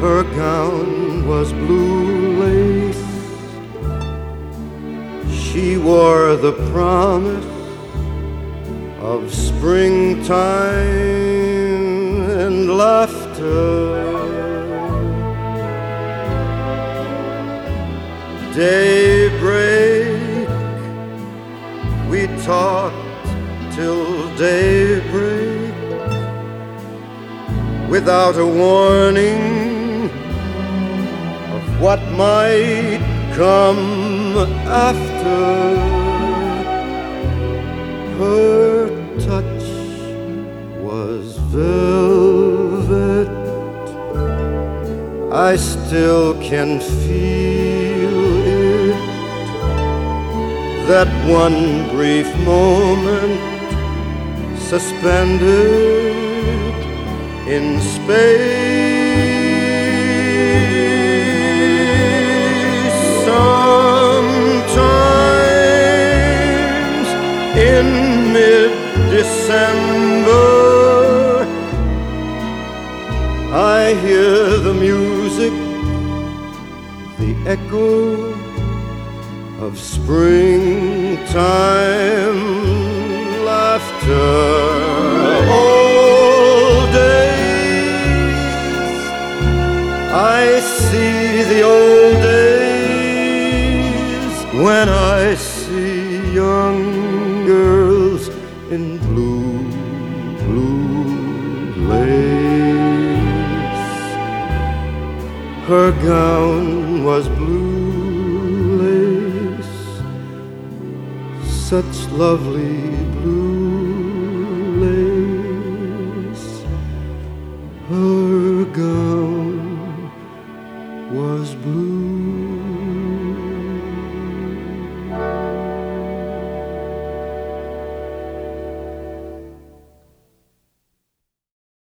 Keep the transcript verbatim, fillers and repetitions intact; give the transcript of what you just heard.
Her gown was blue lace. She wore the promise of springtime and laughter. Daybreak, we talked till daybreak, without a warning of what might come after. Her touch was velvet. I still can feel it, that one brief moment suspended in space. Sometimes in mid-December I hear the music, the echo of springtime laughter. All days I see the old days when I see young girls in blue, blue lace. Her gown was blue lace, such lovely blue lace. Her gown was blue.